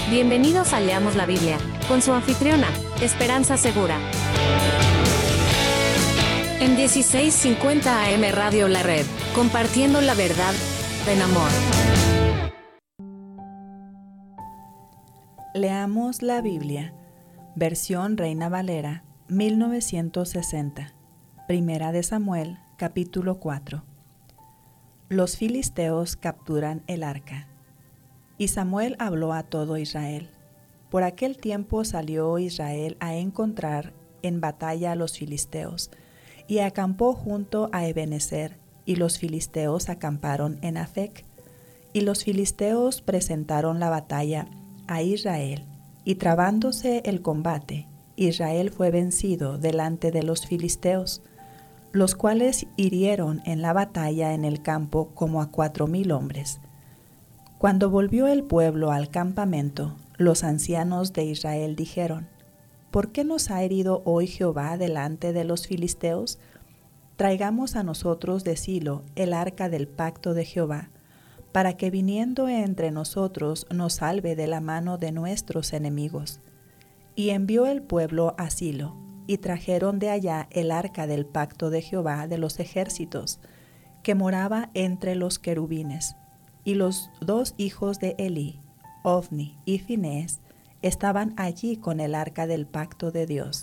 Bienvenidos a Leamos la Biblia, con su anfitriona, Esperanza Segura. En 1650 AM Radio La Red, compartiendo la verdad en amor. Leamos la Biblia, versión Reina Valera, 1960. Primera de Samuel, capítulo 4. Los filisteos capturan el arca. Y Samuel habló a todo Israel. Por aquel tiempo salió Israel a encontrar en batalla a los filisteos, y acampó junto a Ebenezer, y los filisteos acamparon en Afec. Y los filisteos presentaron la batalla a Israel, y trabándose el combate, Israel fue vencido delante de los filisteos, los cuales hirieron en la batalla en el campo como a 4,000 hombres. Cuando volvió el pueblo al campamento, los ancianos de Israel dijeron: ¿Por qué nos ha herido hoy Jehová delante de los filisteos? Traigamos a nosotros de Silo el arca del pacto de Jehová, para que viniendo entre nosotros nos salve de la mano de nuestros enemigos. Y envió el pueblo a Silo, y trajeron de allá el arca del pacto de Jehová de los ejércitos, que moraba entre los querubines. Y los 2 hijos de Elí, Ofni y Finés, estaban allí con el arca del pacto de Dios.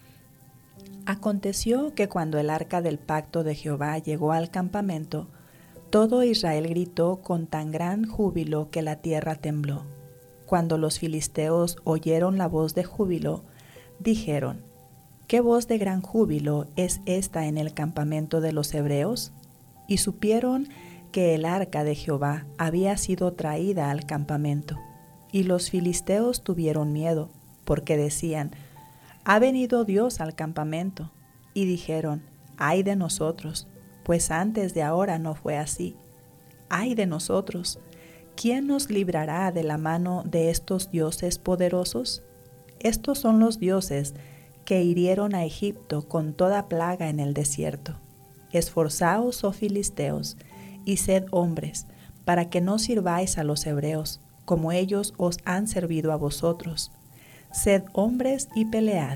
Aconteció que cuando el arca del pacto de Jehová llegó al campamento, todo Israel gritó con tan gran júbilo que la tierra tembló. Cuando los filisteos oyeron la voz de júbilo, dijeron: ¿Qué voz de gran júbilo es esta en el campamento de los hebreos? Y supieron que el arca de Jehová había sido traída al campamento. Y los filisteos tuvieron miedo, porque decían: ¿Ha venido Dios al campamento? Y dijeron: ¡ay de nosotros! Pues antes de ahora no fue así. ¡Ay de nosotros! ¿Quién nos librará de la mano de estos dioses poderosos? Estos son los dioses que hirieron a Egipto con toda plaga en el desierto. Esforzaos, oh filisteos, y sed hombres, para que no sirváis a los hebreos, como ellos os han servido a vosotros. Sed hombres y pelead.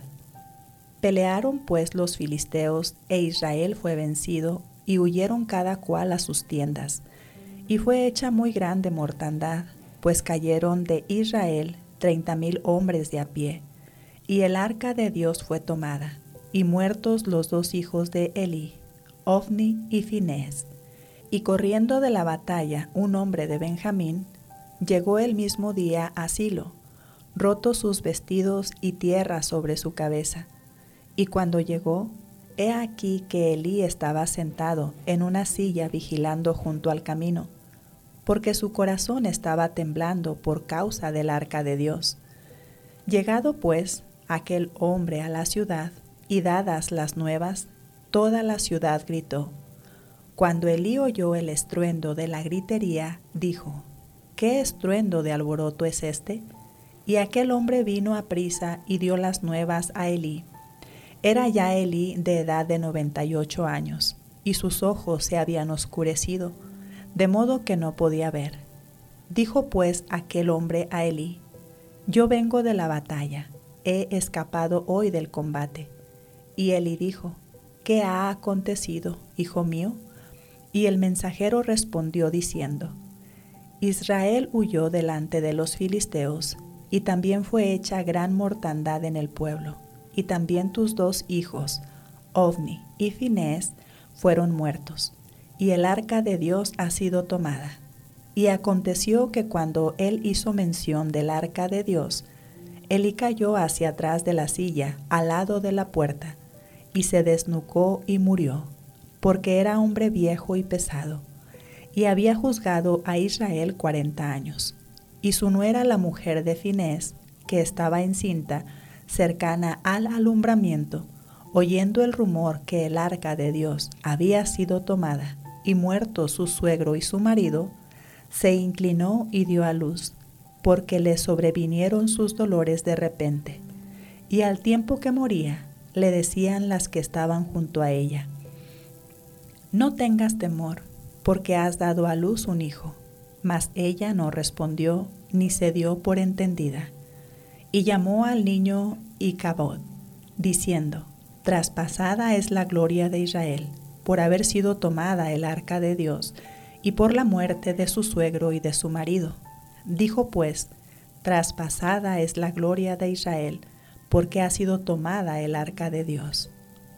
Pelearon pues los filisteos, e Israel fue vencido, y huyeron cada cual a sus tiendas. Y fue hecha muy grande mortandad, pues cayeron de Israel 30,000 hombres de a pie. Y el arca de Dios fue tomada, y muertos los 2 hijos de Elí, Ofni y Finés. Y corriendo de la batalla un hombre de Benjamín, llegó el mismo día a Silo, rotos sus vestidos y tierra sobre su cabeza. Y cuando llegó, he aquí que Elí estaba sentado en una silla vigilando junto al camino, porque su corazón estaba temblando por causa del arca de Dios. Llegado pues aquel hombre a la ciudad, y dadas las nuevas, toda la ciudad gritó. Cuando Elí oyó el estruendo de la gritería, dijo: ¿Qué estruendo de alboroto es este? Y aquel hombre vino aprisa y dio las nuevas a Elí. Era ya Elí de edad de 98 años, y sus ojos se habían oscurecido, de modo que no podía ver. Dijo pues aquel hombre a Elí: Yo vengo de la batalla, he escapado hoy del combate. Y Elí dijo: ¿Qué ha acontecido, hijo mío? Y el mensajero respondió diciendo: Israel huyó delante de los filisteos, y también fue hecha gran mortandad en el pueblo, y también tus 2 hijos, Ofni y Finés, fueron muertos, y el arca de Dios ha sido tomada. Y aconteció que cuando él hizo mención del arca de Dios, Elí cayó hacia atrás de la silla, al lado de la puerta, y se desnucó y murió, porque era hombre viejo y pesado, y había juzgado a Israel 40 años. Y su nuera, la mujer de Finés, que estaba encinta, cercana al alumbramiento, oyendo el rumor que el arca de Dios había sido tomada, y muerto su suegro y su marido, se inclinó y dio a luz, porque le sobrevinieron sus dolores de repente. Y al tiempo que moría, le decían las que estaban junto a ella: No tengas temor, porque has dado a luz un hijo. Mas ella no respondió ni se dio por entendida. Y llamó al niño Icabod, diciendo: Traspasada es la gloria de Israel, por haber sido tomada el arca de Dios, y por la muerte de su suegro y de su marido. Dijo pues: Traspasada es la gloria de Israel, porque ha sido tomada el arca de Dios.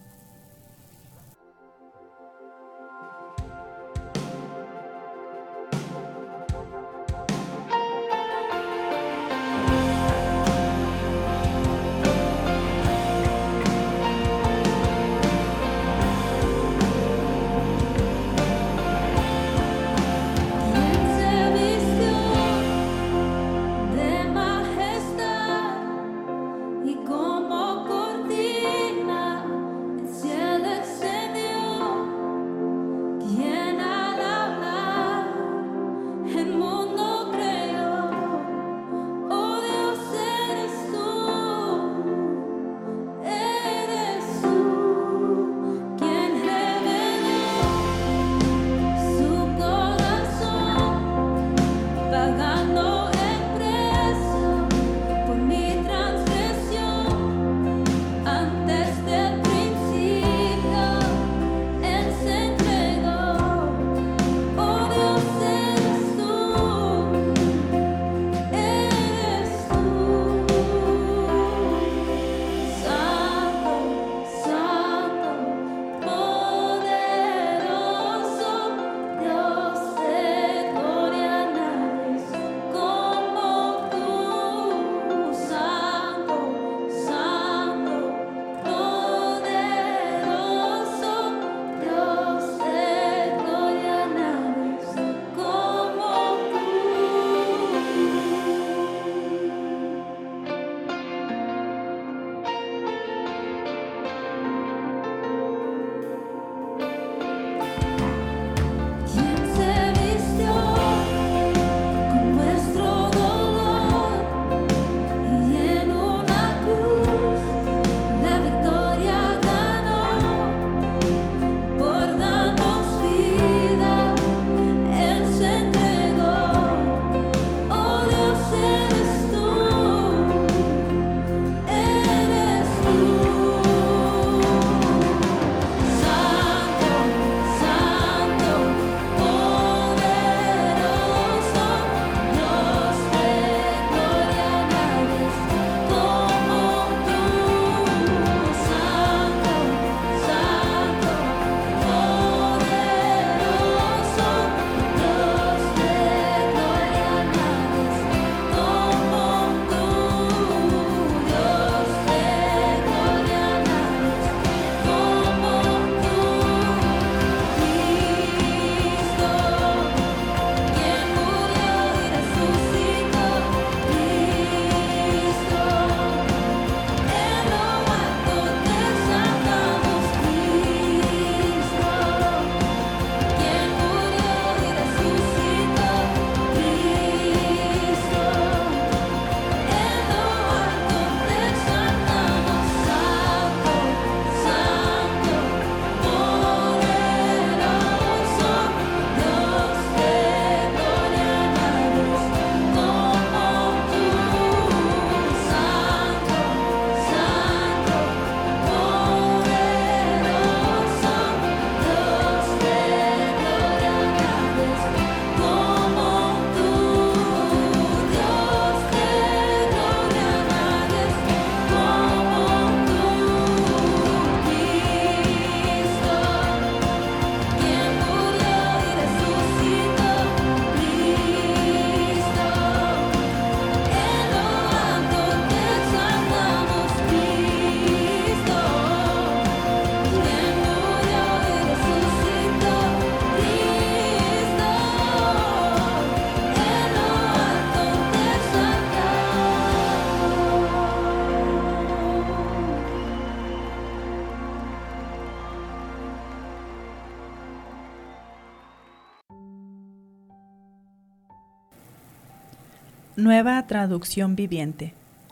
Nueva traducción viviente.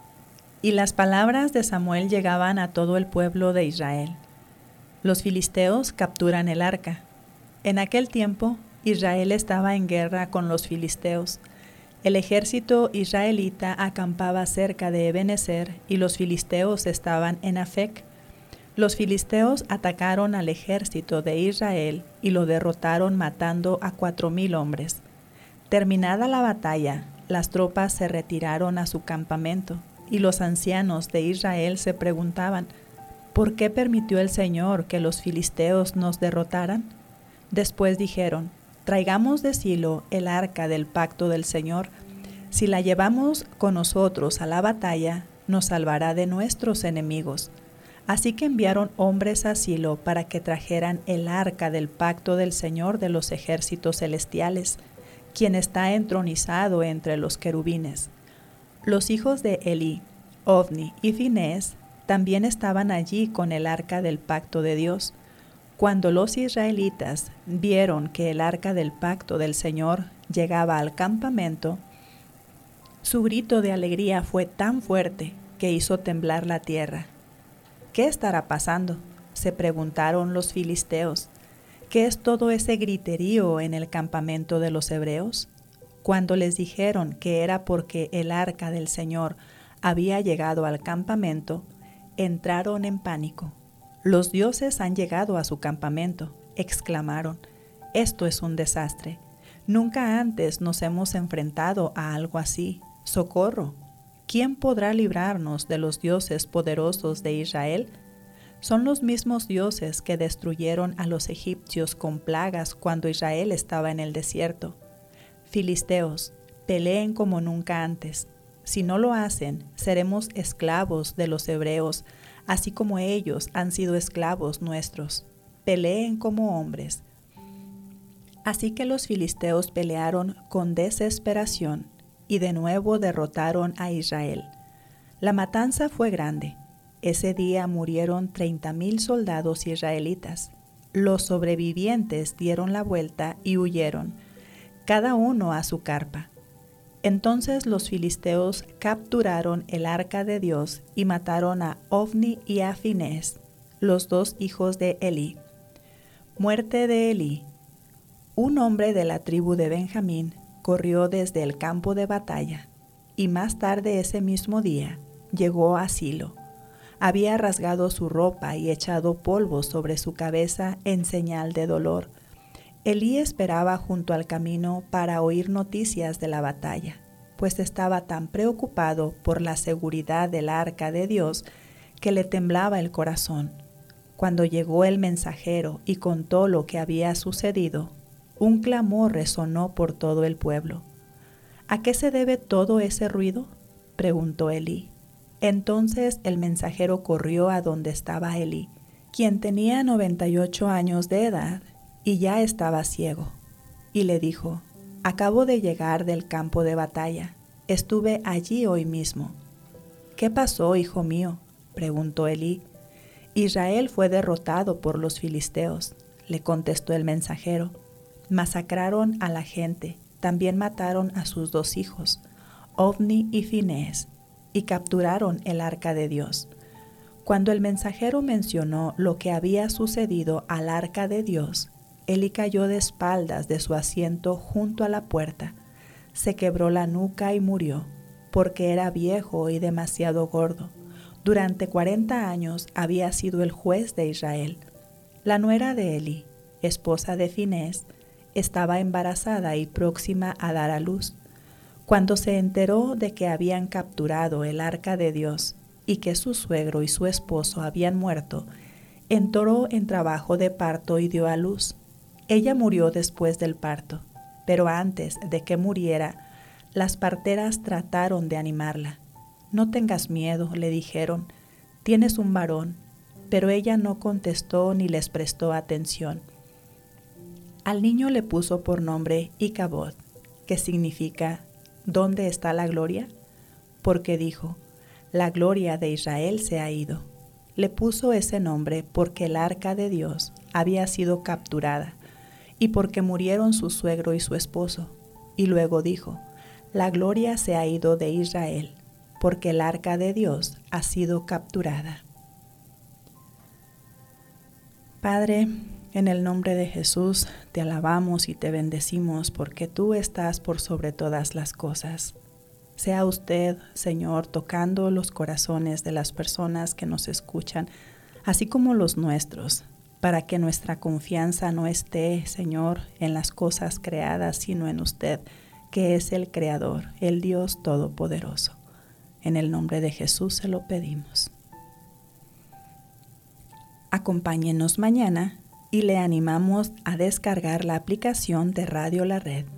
Y las palabras de Samuel llegaban a todo el pueblo de Israel. Los filisteos capturan el arca. En aquel tiempo, Israel estaba en guerra con los filisteos. El ejército israelita acampaba cerca de Ebenezer y los filisteos estaban en Afec. Los filisteos atacaron al ejército de Israel y lo derrotaron matando a 4,000 hombres. Terminada la batalla, las tropas se retiraron a su campamento y los ancianos de Israel se preguntaban, ¿por qué permitió el Señor que los filisteos nos derrotaran? Después dijeron, traigamos de Silo el arca del pacto del Señor. Si la llevamos con nosotros a la batalla, nos salvará de nuestros enemigos. Así que enviaron hombres a Silo para que trajeran el arca del pacto del Señor de los ejércitos celestiales, quien está entronizado entre los querubines. Los hijos de Elí, Ofni y Finés, también estaban allí con el arca del pacto de Dios. Cuando los israelitas vieron que el arca del pacto del Señor llegaba al campamento, su grito de alegría fue tan fuerte que hizo temblar la tierra. ¿Qué estará pasando?, se preguntaron los filisteos. ¿Qué es todo ese griterío en el campamento de los hebreos? Cuando les dijeron que era porque el arca del Señor había llegado al campamento, entraron en pánico. Los dioses han llegado a su campamento, exclamaron. Esto es un desastre. Nunca antes nos hemos enfrentado a algo así. ¡Socorro! ¿Quién podrá librarnos de los dioses poderosos de Israel? Son los mismos dioses que destruyeron a los egipcios con plagas cuando Israel estaba en el desierto. Filisteos, peleen como nunca antes. Si no lo hacen, seremos esclavos de los hebreos, así como ellos han sido esclavos nuestros. Peleen como hombres. Así que los filisteos pelearon con desesperación y de nuevo derrotaron a Israel. La matanza fue grande. Ese día murieron 30,000 soldados israelitas. Los sobrevivientes dieron la vuelta y huyeron, cada uno a su carpa. Entonces los filisteos capturaron el arca de Dios y mataron a Ofni y a Finés, los 2 hijos de Elí. Muerte de Elí. Un hombre de la tribu de Benjamín corrió desde el campo de batalla y más tarde ese mismo día llegó a Silo. Había rasgado su ropa y echado polvo sobre su cabeza en señal de dolor. Elí esperaba junto al camino para oír noticias de la batalla, pues estaba tan preocupado por la seguridad del arca de Dios que le temblaba el corazón. Cuando llegó el mensajero y contó lo que había sucedido, un clamor resonó por todo el pueblo. ¿A qué se debe todo ese ruido?, preguntó Elí. Entonces el mensajero corrió a donde estaba Elí, quien tenía 98 años de edad y ya estaba ciego, y le dijo, acabo de llegar del campo de batalla, estuve allí hoy mismo. ¿Qué pasó, hijo mío?, preguntó Elí. Israel fue derrotado por los filisteos, le contestó el mensajero. Masacraron a la gente, también mataron a sus 2 hijos, Ofni y Finés, y capturaron el arca de Dios. Cuando el mensajero mencionó lo que había sucedido al arca de Dios, Elí cayó de espaldas de su asiento junto a la puerta, se quebró la nuca y murió, porque era viejo y demasiado gordo. Durante 40 años había sido el juez de Israel. La nuera de Elí, esposa de Finés, estaba embarazada y próxima a dar a luz. Cuando se enteró de que habían capturado el arca de Dios y que su suegro y su esposo habían muerto, entró en trabajo de parto y dio a luz. Ella murió después del parto, pero antes de que muriera, las parteras trataron de animarla. No tengas miedo, le dijeron, tienes un varón, pero ella no contestó ni les prestó atención. Al niño le puso por nombre Icabod, que significa ¿dónde está la gloria? Porque dijo, la gloria de Israel se ha ido. Le puso ese nombre porque el arca de Dios había sido capturada y porque murieron su suegro y su esposo. Y luego dijo, la gloria se ha ido de Israel, porque el arca de Dios ha sido capturada. Padre, En el nombre de Jesús te alabamos y te bendecimos porque tú estás por sobre todas las cosas. Sea usted, Señor, tocando los corazones de las personas que nos escuchan, así como los nuestros, para que nuestra confianza no esté, Señor, en las cosas creadas, sino en usted, que es el Creador, el Dios Todopoderoso. En el nombre de Jesús se lo pedimos. Acompáñenos mañana y le animamos a descargar la aplicación de Radio La Red.